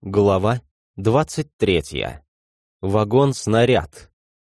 Глава 23. Вагон-снаряд.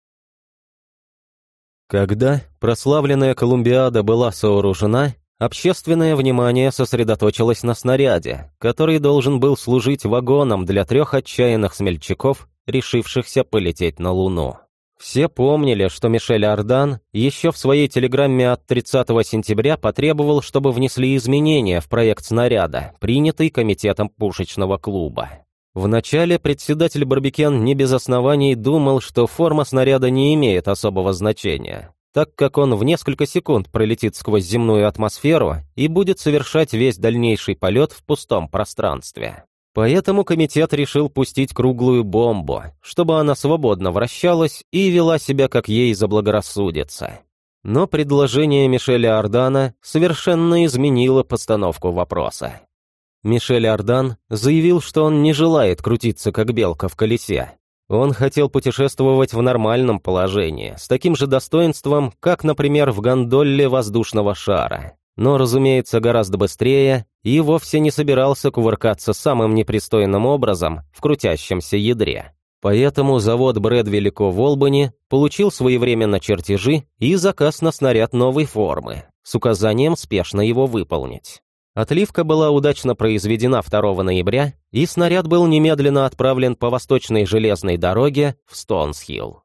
Когда прославленная Колумбиада была сооружена, общественное внимание сосредоточилось на снаряде, который должен был служить вагоном для 3 отчаянных смельчаков, решившихся полететь на Луну. Все помнили, что Мишель Ардан еще в своей телеграмме от 30 сентября потребовал, чтобы внесли изменения в проект снаряда, принятый комитетом пушечного клуба. Вначале председатель Барбекен не без оснований думал, что форма снаряда не имеет особого значения, так как он в несколько секунд пролетит сквозь земную атмосферу и будет совершать весь дальнейший полет в пустом пространстве. Поэтому комитет решил пустить круглую бомбу, чтобы она свободно вращалась и вела себя, как ей заблагорассудится. Но предложение Мишеля Ардана совершенно изменило постановку вопроса. Мишель Ардан заявил, что он не желает крутиться, как белка в колесе. Он хотел путешествовать в нормальном положении, с таким же достоинством, как, например, в гондоле воздушного шара. Но, разумеется, гораздо быстрее, и вовсе не собирался кувыркаться самым непристойным образом в крутящемся ядре. Поэтому завод Брэдвилли-Ко в Олбани получил своевременно чертежи и заказ на снаряд новой формы, с указанием спешно его выполнить. Отливка была удачно произведена 2 ноября, и снаряд был немедленно отправлен по восточной железной дороге в Стоунс-Хилл.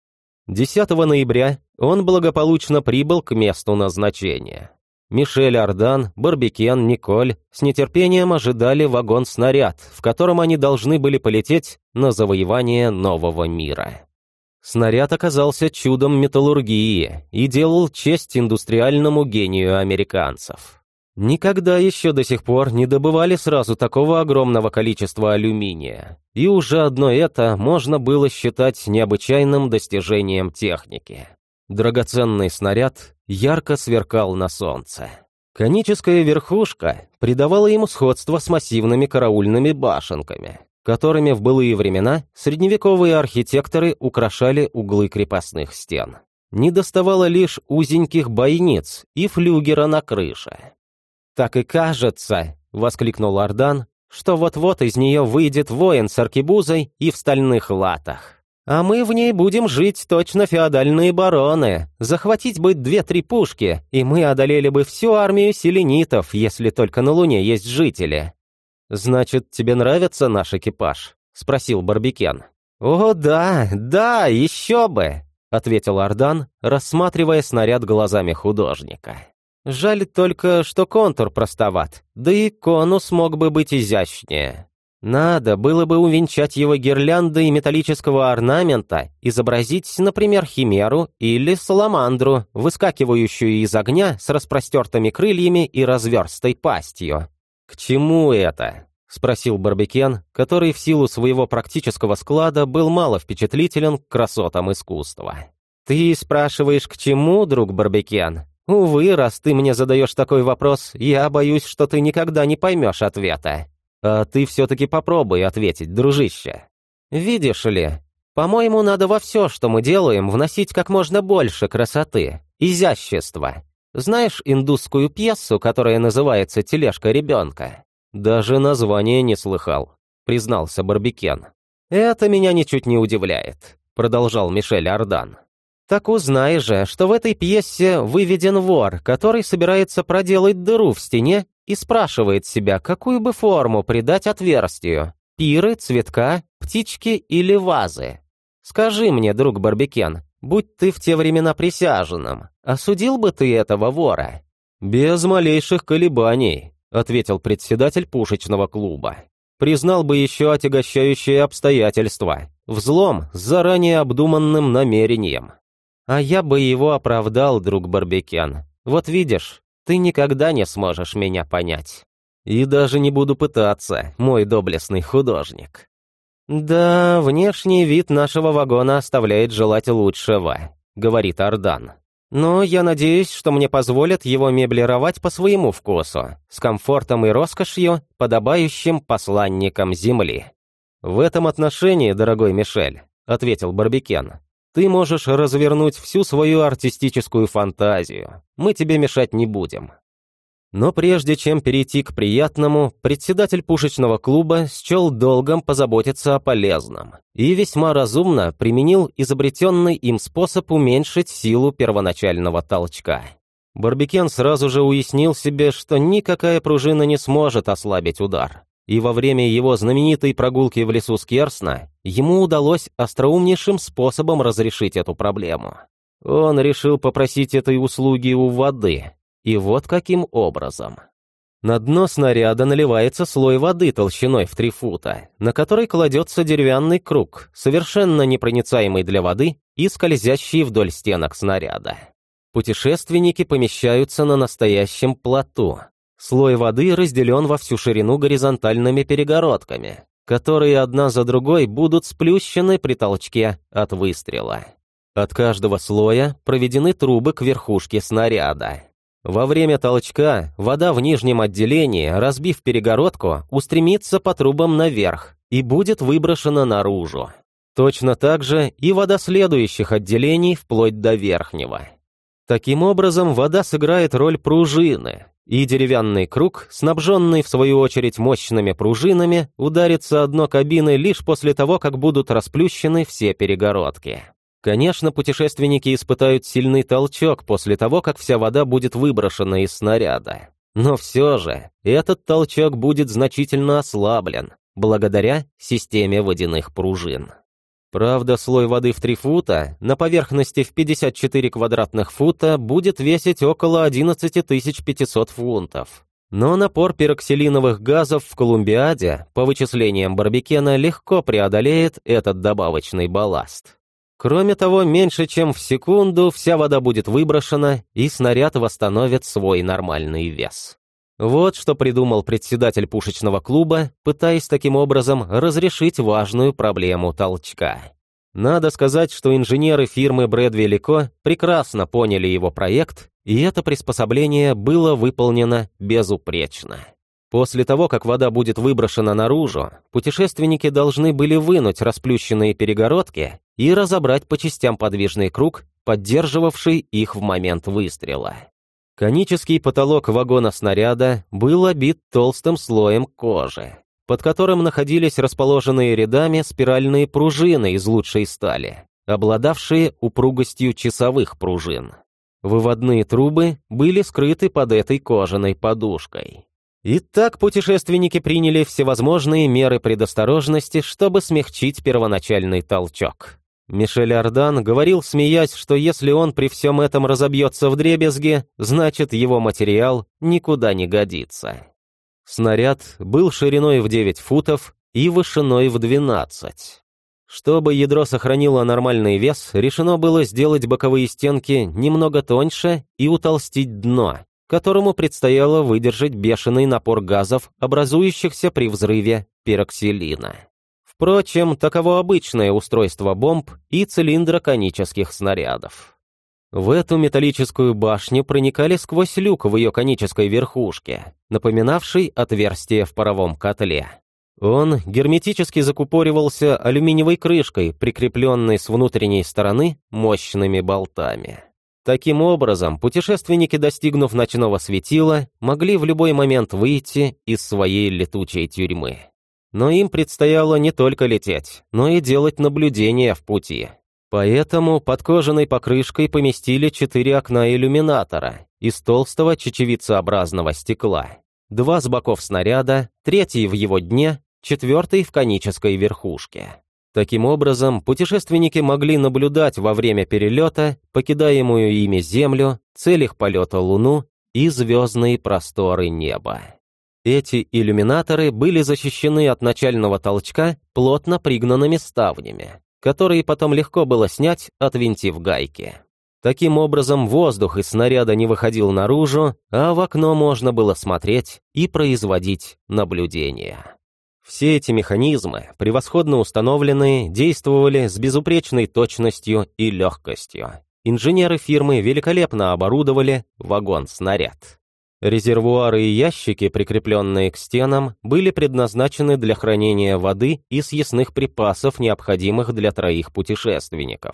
10 ноября он благополучно прибыл к месту назначения. Мишель Ардан, Барбекен, Николь с нетерпением ожидали вагон-снаряд, в котором они должны были полететь на завоевание нового мира. Снаряд оказался чудом металлургии и делал честь индустриальному гению американцев. Никогда еще до сих пор не добывали сразу такого огромного количества алюминия, и уже одно это можно было считать необычайным достижением техники. Драгоценный снаряд ярко сверкал на солнце. Коническая верхушка придавала ему сходство с массивными караульными башенками, которыми в былые времена средневековые архитекторы украшали углы крепостных стен. Недоставало лишь узеньких бойниц и флюгера на крыше. «Так и кажется», — воскликнул Ардан, «что вот-вот из нее выйдет воин с аркебузой и в стальных латах. А мы в ней будем жить точно феодальные бароны. Захватить бы 2-3 пушки, и мы одолели бы всю армию селенитов, если только на Луне есть жители». «Значит, тебе нравится наш экипаж?» — спросил Барбекен. «О, да, еще бы», — ответил Ардан, рассматривая снаряд глазами художника. «Жаль только, что контур простоват, да и конус мог бы быть изящнее. Надо было бы увенчать его гирляндой металлического орнамента, изобразить, например, химеру или саламандру, выскакивающую из огня с распростертыми крыльями и разверстой пастью». «К чему это?» — спросил Барбекен, который в силу своего практического склада был мало впечатлителен к красотам искусства. «Ты спрашиваешь, к чему, друг Барбекен? Увы, раз ты мне задаешь такой вопрос, я боюсь, что ты никогда не поймешь ответа. А ты все-таки попробуй ответить, дружище. Видишь ли, по-моему, надо во все, что мы делаем, вносить как можно больше красоты, изящества. Знаешь индусскую пьесу, которая называется «Тележка ребенка»?» «Даже название не слыхал», — признался Барбекен. «Это меня ничуть не удивляет», — продолжал Мишель Ардан. «Так узнай же, что в этой пьесе выведен вор, который собирается проделать дыру в стене и спрашивает себя, какую бы форму придать отверстию – пиры, цветка, птички или вазы. Скажи мне, друг Барбекен, будь ты в те времена присяжным, осудил бы ты этого вора?» «Без малейших колебаний», – ответил председатель пушечного клуба. «Признал бы еще отягощающие обстоятельства, взлом с заранее обдуманным намерением». «А я бы его оправдал, друг Барбекен. Вот видишь, ты никогда не сможешь меня понять. И даже не буду пытаться, мой доблестный художник». «Да, внешний вид нашего вагона оставляет желать лучшего», — говорит Ардан. «Но я надеюсь, что мне позволят его меблировать по своему вкусу, с комфортом и роскошью, подобающим посланникам Земли». «В этом отношении, дорогой Мишель», — ответил Барбекен, «ты можешь развернуть всю свою артистическую фантазию. Мы тебе мешать не будем». Но прежде чем перейти к приятному, председатель пушечного клуба счел долгом позаботиться о полезном и весьма разумно применил изобретенный им способ уменьшить силу первоначального толчка. Барбекен сразу же уяснил себе, что никакая пружина не сможет ослабить удар, и во время его знаменитой прогулки в лесу Скерсна ему удалось остроумнейшим способом разрешить эту проблему. Он решил попросить этой услуги у воды, и вот каким образом. На дно снаряда наливается слой воды толщиной в 3 фута, на который кладется деревянный круг, совершенно непроницаемый для воды и скользящий вдоль стенок снаряда. Путешественники помещаются на настоящем плоту. Слой воды разделен во всю ширину горизонтальными перегородками, которые одна за другой будут сплющены при толчке от выстрела. От каждого слоя проведены трубы к верхушке снаряда. Во время толчка вода в нижнем отделении, разбив перегородку, устремится по трубам наверх и будет выброшена наружу. Точно так же и вода следующих отделений вплоть до верхнего. Таким образом, вода сыграет роль пружины, и деревянный круг, снабженный в свою очередь мощными пружинами, ударится о дно кабины лишь после того, как будут расплющены все перегородки. Конечно, путешественники испытают сильный толчок после того, как вся вода будет выброшена из снаряда. Но все же, этот толчок будет значительно ослаблен, благодаря системе водяных пружин. Правда, слой воды в 3 фута на поверхности в 54 квадратных фута будет весить около 11 500 фунтов. Но напор пероксилиновых газов в Колумбиаде, по вычислениям Барбекена, легко преодолеет этот добавочный балласт. Кроме того, меньше чем в секунду вся вода будет выброшена, и снаряд восстановит свой нормальный вес. Вот что придумал председатель пушечного клуба, пытаясь таким образом разрешить важную проблему толчка. Надо сказать, что инженеры фирмы Брэдвилл & Ко прекрасно поняли его проект, и это приспособление было выполнено безупречно. После того, как вода будет выброшена наружу, путешественники должны были вынуть расплющенные перегородки и разобрать по частям подвижный круг, поддерживавший их в момент выстрела. Конический потолок вагона снаряда был обит толстым слоем кожи, под которым находились расположенные рядами спиральные пружины из лучшей стали, обладавшие упругостью часовых пружин. Выводные трубы были скрыты под этой кожаной подушкой. Итак, путешественники приняли всевозможные меры предосторожности, чтобы смягчить первоначальный толчок. Мишель Ардан говорил, смеясь, что если он при всем этом разобьется вдребезги, значит его материал никуда не годится. Снаряд был шириной в 9 футов и вышиной в 12. Чтобы ядро сохранило нормальный вес, решено было сделать боковые стенки немного тоньше и утолстить дно, которому предстояло выдержать бешеный напор газов, образующихся при взрыве пероксилина. Впрочем, таково обычное устройство бомб и цилиндроконических снарядов. В эту металлическую башню проникали сквозь люк в ее конической верхушке, напоминавший отверстие в паровом котле. Он герметически закупоривался алюминиевой крышкой, прикрепленной с внутренней стороны мощными болтами. Таким образом, путешественники, достигнув ночного светила, могли в любой момент выйти из своей летучей тюрьмы. Но им предстояло не только лететь, но и делать наблюдения в пути. Поэтому под кожаной покрышкой поместили 4 окна иллюминатора из толстого чечевицеобразного стекла. 2 с боков снаряда, 3 в его дне, 4 в конической верхушке. Таким образом, путешественники могли наблюдать во время перелета покидаемую ими Землю, цель их полета Луну и звездные просторы неба. Эти иллюминаторы были защищены от начального толчка плотно пригнанными ставнями, которые потом легко было снять, отвинтив гайки. Таким образом, воздух из снаряда не выходил наружу, а в окно можно было смотреть и производить наблюдения. Все эти механизмы, превосходно установленные, действовали с безупречной точностью и легкостью. Инженеры фирмы великолепно оборудовали вагон-снаряд. Резервуары и ящики, прикрепленные к стенам, были предназначены для хранения воды и съестных припасов, необходимых для 3 путешественников.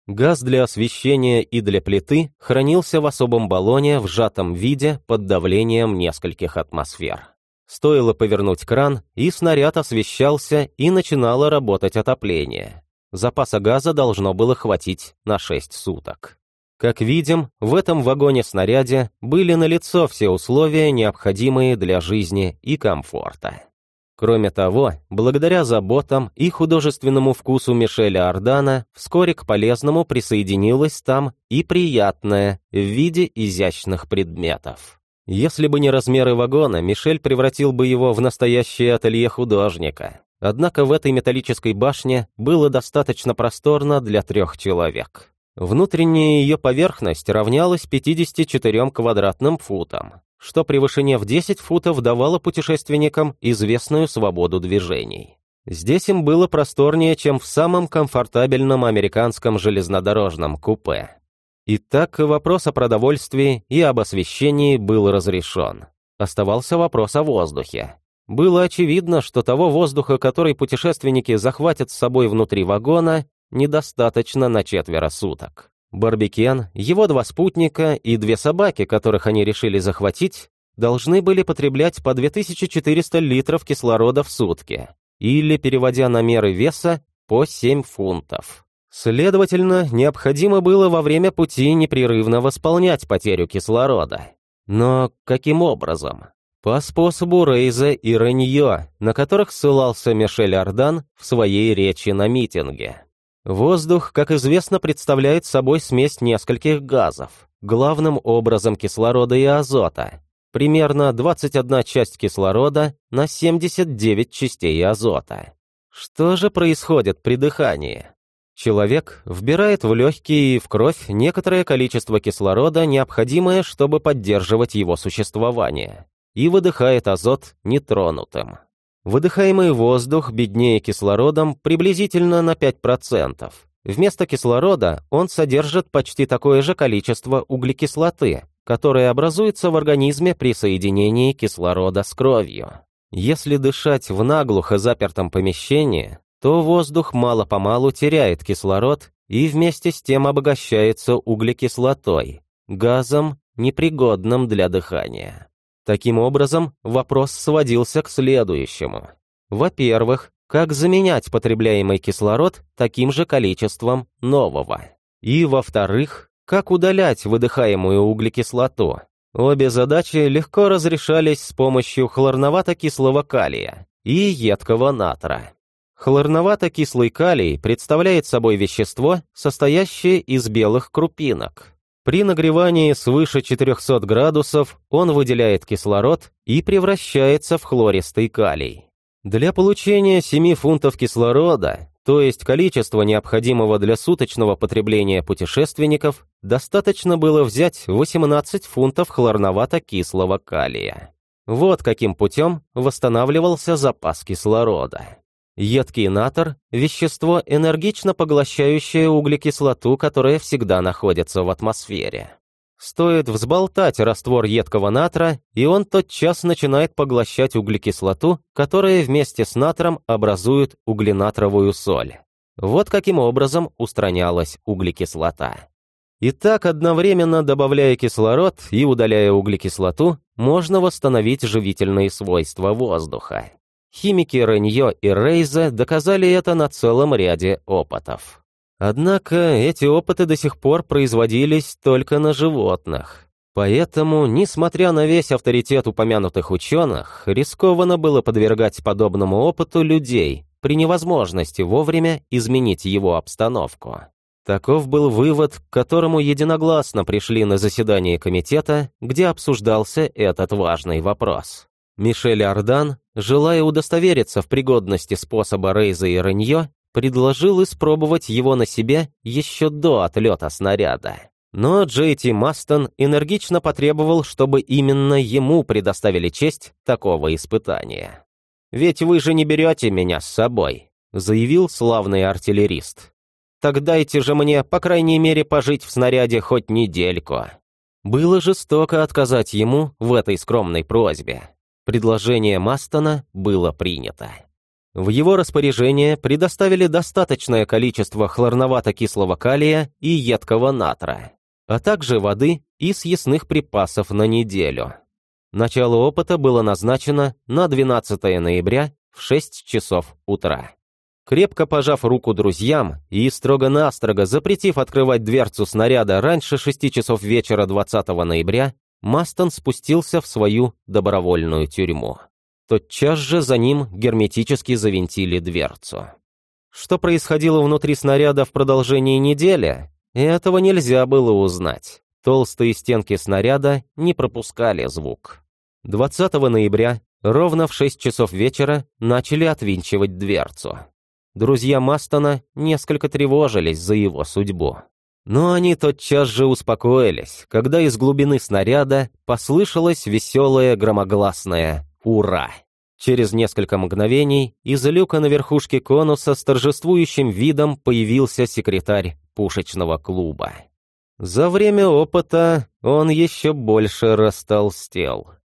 Газ для освещения и для плиты хранился в особом баллоне в сжатом виде под давлением нескольких атмосфер. Стоило повернуть кран, и снаряд освещался, и начинало работать отопление. Запаса газа должно было хватить на 6 суток. Как видим, в этом вагоне-снаряде были налицо все условия, необходимые для жизни и комфорта. Кроме того, благодаря заботам и художественному вкусу Мишеля Ардана, вскоре к полезному присоединилось там и приятное в виде изящных предметов. Если бы не размеры вагона, Мишель превратил бы его в настоящее ателье художника. Однако в этой металлической башне было достаточно просторно для 3 человек. Внутренняя ее поверхность равнялась 54 квадратным футам, что при вышине в 10 футов давало путешественникам известную свободу движений. Здесь им было просторнее, чем в самом комфортабельном американском железнодорожном купе. Итак, вопрос о продовольствии и об освещении был разрешен. Оставался вопрос о воздухе. Было очевидно, что того воздуха, который путешественники захватят с собой внутри вагона, недостаточно на 4 суток. Барбикен, его 2 спутника и 2 собаки, которых они решили захватить, должны были потреблять по 2400 литров кислорода в сутки, или, переводя на меры веса, по 7 фунтов. Следовательно, необходимо было во время пути непрерывно восполнять потерю кислорода. Но каким образом? По способу Рейза и Реньё, на которых ссылался Мишель Ардан в своей речи на митинге. Воздух, как известно, представляет собой смесь нескольких газов, главным образом кислорода и азота, примерно 21 часть кислорода на 79 частей азота. Что же происходит при дыхании? Человек вбирает в легкие и в кровь некоторое количество кислорода, необходимое, чтобы поддерживать его существование, и выдыхает азот нетронутым. Выдыхаемый воздух беднее кислородом приблизительно на 5%. Вместо кислорода он содержит почти такое же количество углекислоты, которая образуется в организме при соединении кислорода с кровью. Если дышать в наглухо запертом помещении, то воздух мало-помалу теряет кислород и вместе с тем обогащается углекислотой, газом, непригодным для дыхания. Таким образом, вопрос сводился к следующему. Во-первых, как заменять потребляемый кислород таким же количеством нового? И, во-вторых, как удалять выдыхаемую углекислоту? Обе задачи легко разрешались с помощью хлорновато-кислого калия и едкого натра. Хлорновато-кислый калий представляет собой вещество, состоящее из белых крупинок. При нагревании свыше 400 градусов он выделяет кислород и превращается в хлористый калий. Для получения 7 фунтов кислорода, то есть количества, необходимого для суточного потребления путешественников, достаточно было взять 18 фунтов хлорновато-кислого калия. Вот каким путем восстанавливался запас кислорода. Едкий натр – вещество, энергично поглощающее углекислоту, которая всегда находится в атмосфере. Стоит взболтать раствор едкого натра, и он тотчас начинает поглощать углекислоту, которая вместе с натром образует угленатровую соль. Вот каким образом устранялась углекислота. Итак, одновременно добавляя кислород и удаляя углекислоту, можно восстановить живительные свойства воздуха. Химики Реньё и Рейза доказали это на целом ряде опытов. Однако эти опыты до сих пор производились только на животных. Поэтому, несмотря на весь авторитет упомянутых ученых, рискованно было подвергать подобному опыту людей при невозможности вовремя изменить его обстановку. Таков был вывод, к которому единогласно пришли на заседании комитета, где обсуждался этот важный вопрос. Мишель Ардан, желая удостовериться в пригодности способа Рейза и Реньё, предложил испробовать его на себе еще до отлета снаряда. Но Джей Ти Мастон энергично потребовал, чтобы именно ему предоставили честь такого испытания. «Ведь вы же не берете меня с собой», — заявил славный артиллерист. «Так дайте же мне, по крайней мере, пожить в снаряде хоть недельку». Было жестоко отказать ему в этой скромной просьбе. Предложение Мастона было принято. В его распоряжение предоставили достаточное количество хлорновато-кислого калия и едкого натра, а также воды и съестных припасов на неделю. Начало опыта было назначено на 12 ноября в 6 часов утра. Крепко пожав руку друзьям и строго-настрого запретив открывать дверцу снаряда раньше 6 часов вечера 20 ноября, Мастон спустился в свою добровольную тюрьму. Тотчас же за ним герметически завинтили дверцу. Что происходило внутри снаряда в продолжении недели, этого нельзя было узнать. Толстые стенки снаряда не пропускали звук. 20 ноября, ровно в 6 часов вечера, начали отвинчивать дверцу. Друзья Мастона несколько тревожились за его судьбу. Но они тотчас же успокоились, когда из глубины снаряда послышалось веселое громогласное «Ура!». Через несколько мгновений из люка на верхушке конуса с торжествующим видом появился секретарь пушечного клуба. За время опыта он еще больше растолстел.